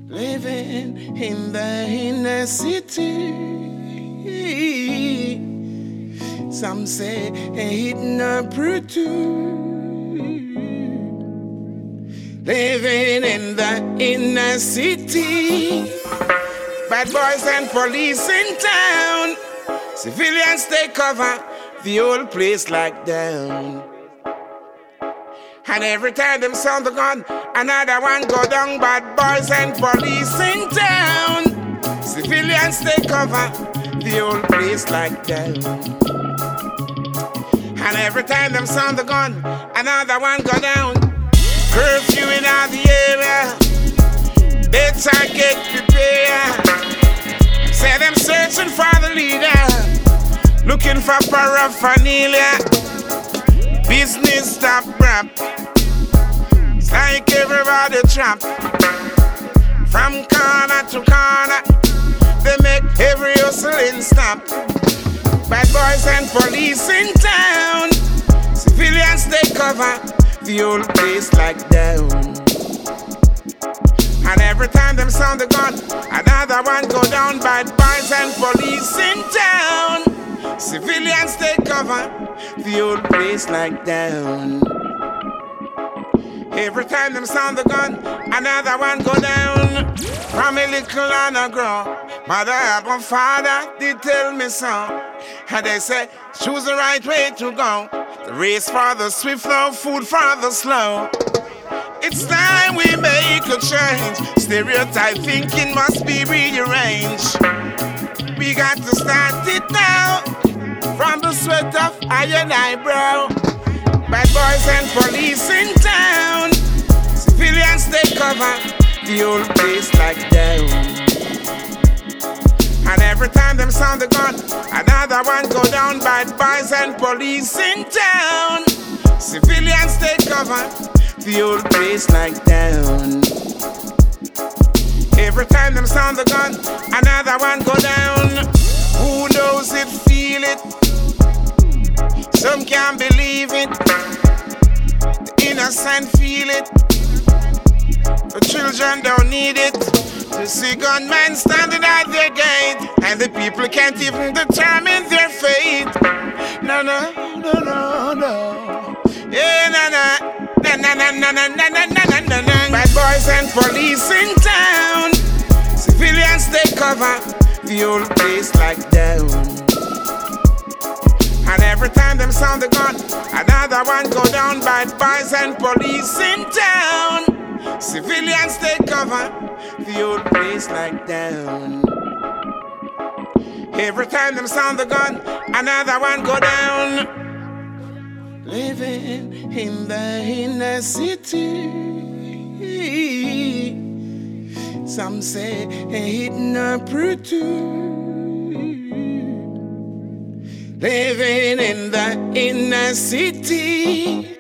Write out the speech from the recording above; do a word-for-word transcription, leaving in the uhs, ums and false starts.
living in the inner city. Some say it's not pretty, living in the inner city. Bad boys and police in town, civilians take cover, the whole place like down. And every time them sound the gun, another one go down. Bad boys and police in town, civilians take cover, the whole place like down. And every time them sound the gun, another one go down. Curfew in all the area, better get prepared. Say them searching for the leader, looking for paraphernalia. Business stop rap, it's like everybody trap. From corner to corner, they make every hustling stop. Bad boys and police in town, civilians take cover, the whole place like down. And every time them sound the gun, another one go down. Bad boys and police in town, civilians take cover, the whole place like down. Every time them sound the gun, another one go down. From a little on a grow, mother and father did tell me so. And they say, choose the right way to go. The race for the swift, no food for the slow. It's time we make a change. Stereotype thinking must be rearranged. We got to start it now, from the sweat of iron eyebrow. Bad boys and police in town, civilians take cover, the whole place like down. And every time them sound the gun, another one go down. Bad boys and police in town, civilians take cover, the whole place like down. Every time them sound the gun, another one go down. Who knows it, feel it, some can't believe it. The innocent feel it, the children don't need it. To see gunmen standing at their gate, and the people can't even determine their fate. No, no, no, no, no. Yeah, no, no. Na na na na na na na na na na. Bad boys and police in town, civilians take cover, the whole place like down. And every time them sound the gun, another one go down. Bad boys and police in town, civilians take cover, the whole place like down. Every time them sound the gun, another one go down. Living in the inner city, some say it's not pretty, living in the inner city.